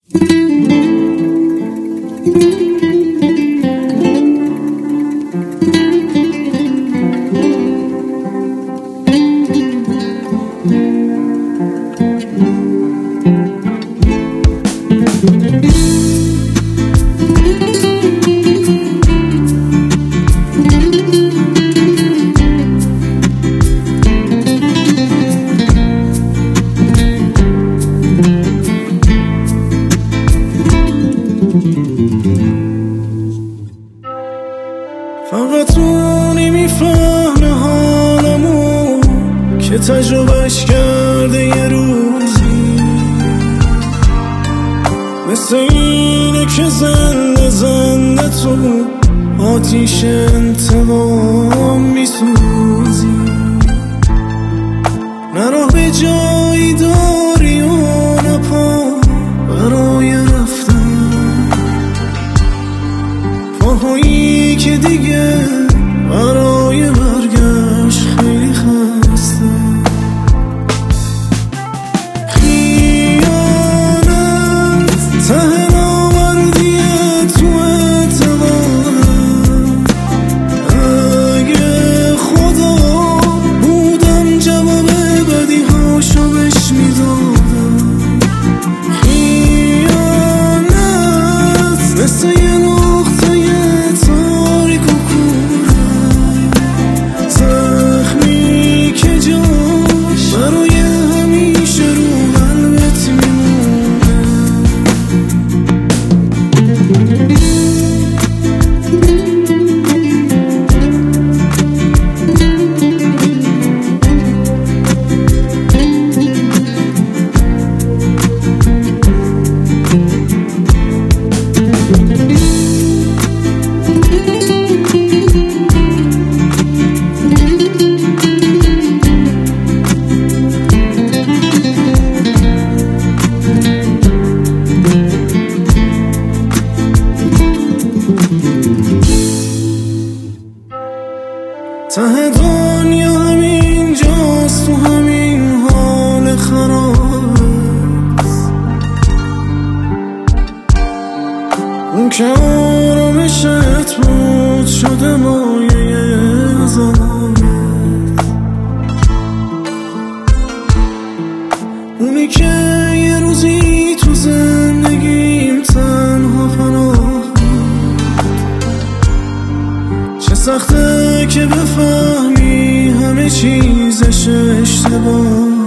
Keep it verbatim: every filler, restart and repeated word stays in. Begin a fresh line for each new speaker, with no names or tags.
فقط اونی میفهمه حالمو که تجربهش کرده یه روزی، مثل اینه که زنده زنده تو آتیش انتقام میسوزی. نه راه به جایی داری و نه پا برای رفتن، پاهایی که دیگه برای برگشت خیلی خسته. خیانت ته ناوردیه تو اعتبارم، اگه خدا بودم جواب بدی هاشو بهش میدادم. خیانت مثل یه نقطه تاریک و کورم، زخمی که جاش برای همیشه رو قلبت میمونه. ته دنیا همین جاست، تو همین حال خرابست، اون که آرامشت بود شده مایه عذابت، اونی که یه روزی تو زندگیم تنها پناه. چه سخته که بفهمی همه چیزش اشتباه،